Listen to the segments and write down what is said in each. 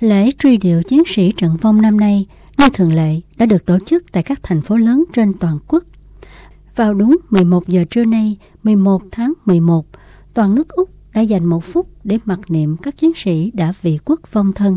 Lễ truy điệu chiến sĩ trận vong năm nay, như thường lệ, đã được tổ chức tại các thành phố lớn trên toàn quốc. Vào đúng 11 giờ trưa nay, 11 tháng 11, toàn nước Úc đã dành 1 phút để mặc niệm các chiến sĩ đã vì quốc vong thân.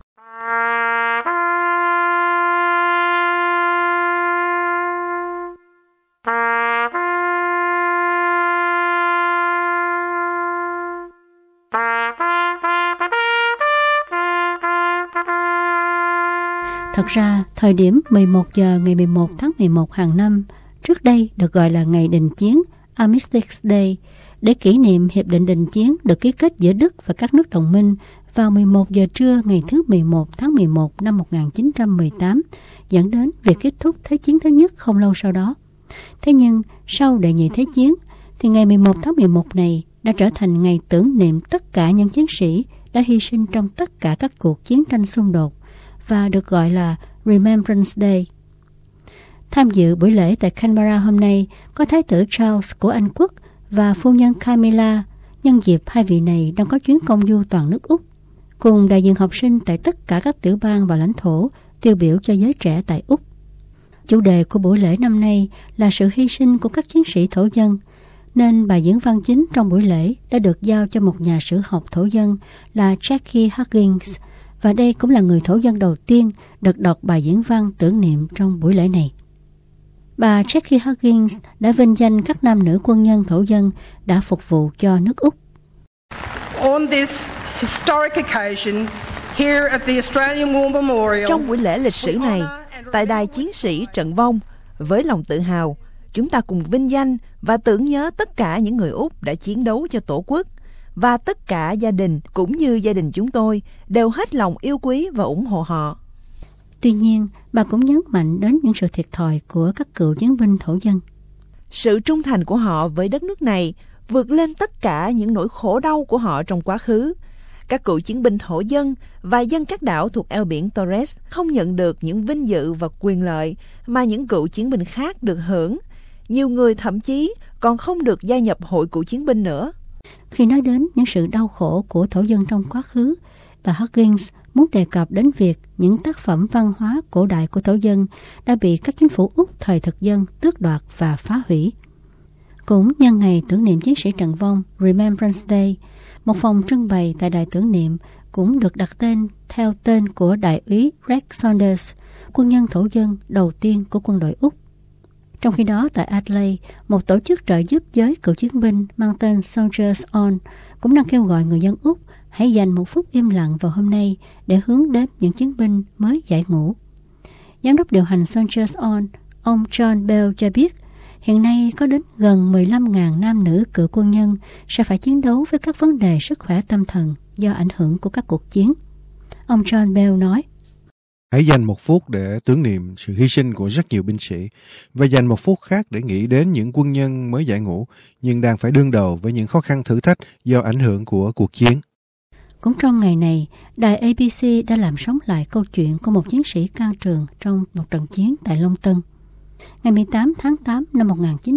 Thật ra, thời điểm 11 giờ ngày 11 tháng 11 hàng năm, trước đây được gọi là ngày đình chiến Armistice Day, để kỷ niệm Hiệp định Đình chiến được ký kết giữa Đức và các nước đồng minh vào 11 giờ trưa ngày thứ 11 tháng 11 năm 1918, dẫn đến việc kết thúc Thế chiến thứ nhất không lâu sau đó. Thế nhưng, sau Đệ nhị Thế chiến, thì ngày 11 tháng 11 này đã trở thành ngày tưởng niệm tất cả những chiến sĩ đã hy sinh trong tất cả các cuộc chiến tranh xung đột, và được gọi là Remembrance Day. Tham dự buổi lễ tại Canberra hôm nay có Thái tử Charles của Anh Quốc và phu nhân Camilla, nhân dịp hai vị này đang có chuyến công du toàn nước Úc, cùng đại diện học sinh tại tất cả các tiểu bang và lãnh thổ tiêu biểu cho giới trẻ tại Úc. Chủ đề của buổi lễ năm nay là sự hy sinh của các chiến sĩ thổ dân, nên bài diễn văn chính trong buổi lễ đã được giao cho một nhà sử học thổ dân là Jackie Huggins, và đây cũng là người thổ dân đầu tiên được đọc bài diễn văn tưởng niệm trong buổi lễ này. Bà Jackie Huggins đã vinh danh các nam nữ quân nhân thổ dân đã phục vụ cho nước Úc. On this historic occasion, here at the Australian War Memorial, trong buổi lễ lịch sử này, tại đài chiến sĩ trận vong, với lòng tự hào, chúng ta cùng vinh danh và tưởng nhớ tất cả những người Úc đã chiến đấu cho Tổ quốc, và tất cả gia đình cũng như gia đình chúng tôi đều hết lòng yêu quý và ủng hộ họ. Tuy nhiên, bà cũng nhấn mạnh đến những sự thiệt thòi của các cựu chiến binh thổ dân. Sự trung thành của họ với đất nước này vượt lên tất cả những nỗi khổ đau của họ trong quá khứ. Các cựu chiến binh thổ dân và dân các đảo thuộc eo biển Torres không nhận được những vinh dự và quyền lợi mà những cựu chiến binh khác được hưởng. Nhiều người thậm chí còn không được gia nhập hội cựu chiến binh nữa. Khi nói đến những sự đau khổ của thổ dân trong quá khứ, bà Huggins muốn đề cập đến việc những tác phẩm văn hóa cổ đại của thổ dân đã bị các chính phủ Úc thời thực dân tước đoạt và phá hủy. Cũng nhân ngày tưởng niệm chiến sĩ trận vong Remembrance Day, một phòng trưng bày tại đài tưởng niệm cũng được đặt tên theo tên của đại úy Rex Saunders, quân nhân thổ dân đầu tiên của quân đội Úc. Trong khi đó, tại Adelaide, một tổ chức trợ giúp giới cựu chiến binh mang tên Soldiers On cũng đang kêu gọi người dân Úc hãy dành 1 phút im lặng vào hôm nay để hướng đến những chiến binh mới giải ngũ. Giám đốc điều hành Soldiers On, ông John Bell cho biết, hiện nay có đến gần 15.000 nam nữ cựu quân nhân sẽ phải chiến đấu với các vấn đề sức khỏe tâm thần do ảnh hưởng của các cuộc chiến. Ông John Bell nói, hãy dành 1 phút để tưởng niệm sự hy sinh của rất nhiều binh sĩ và dành 1 phút khác để nghĩ đến những quân nhân mới giải ngũ nhưng đang phải đương đầu với những khó khăn thử thách do ảnh hưởng của cuộc chiến. Cũng trong ngày này, đài ABC đã làm sống lại câu chuyện của một chiến sĩ can trường trong một trận chiến tại Long Tân. Ngày 18 tháng 8 năm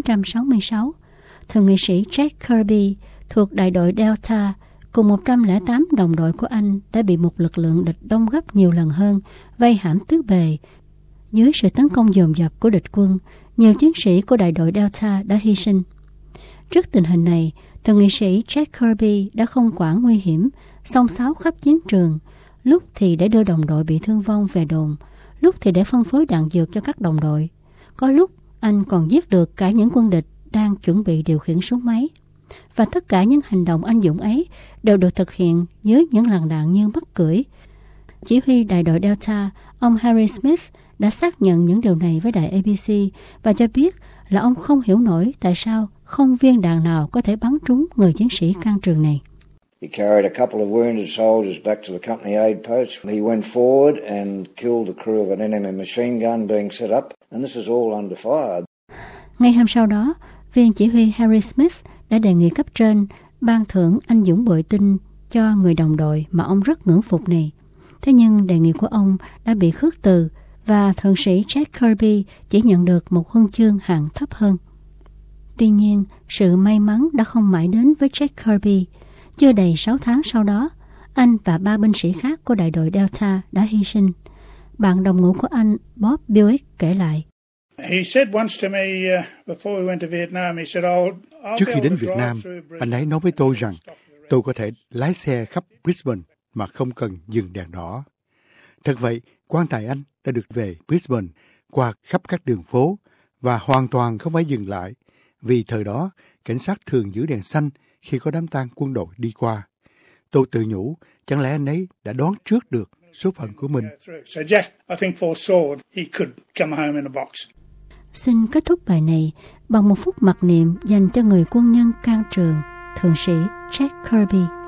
1966, thượng nghị sĩ Jack Kirby thuộc đại đội Delta cùng 108 đồng đội của anh đã bị một lực lượng địch đông gấp nhiều lần hơn vây hãm tứ bề. Dưới sự tấn công dồn dập của địch quân, nhiều chiến sĩ của đại đội Delta đã hy sinh. Trước tình hình này, thượng nghị sĩ Jack Kirby đã không quản nguy hiểm, xông xáo khắp chiến trường, lúc thì để đưa đồng đội bị thương vong về đồn, lúc thì để phân phối đạn dược cho các đồng đội. Có lúc anh còn giết được cả những quân địch đang chuẩn bị điều khiển súng máy. Và tất cả những hành động anh dũng ấy đều được thực hiện dưới những làn đạn như mắc cưỡi. Chỉ huy đại đội Delta, ông Harry Smith, đã xác nhận những điều này với đài ABC và cho biết là ông không hiểu nổi tại sao không viên đạn nào có thể bắn trúng người chiến sĩ can trường này. He carried a couple of wounded soldiers back to the company aid post. He went forward and killed the crew of an enemy machine gun being set up, and this is all under fire. Ngay hôm sau đó, viên chỉ huy Harry Smith đã đề nghị cấp trên ban thưởng anh dũng bội tinh cho người đồng đội mà ông rất ngưỡng phục này. Thế nhưng đề nghị của ông đã bị khước từ và thượng sĩ Jack Kirby chỉ nhận được một huân chương hạng thấp hơn. Tuy nhiên, sự may mắn đã không mãi đến với Jack Kirby. Chưa đầy 6 tháng sau đó, anh và 3 binh sĩ khác của đại đội Delta đã hy sinh. Bạn đồng ngũ của anh, Bob Buick, kể lại. Trước khi đến Việt Nam, anh ấy nói với tôi rằng tôi có thể lái xe khắp Brisbane mà không cần dừng đèn đỏ. Thật vậy, quan tài anh đã được về Brisbane qua khắp các đường phố và hoàn toàn không phải dừng lại, vì thời đó cảnh sát thường giữ đèn xanh khi có đám tang quân đội đi qua. Tôi tự nhủ, chẳng lẽ anh ấy đã đoán trước được số phận của mình. Xin kết thúc bài này bằng một phút mặc niệm dành cho người quân nhân can trường, thượng sĩ Jack Kirby.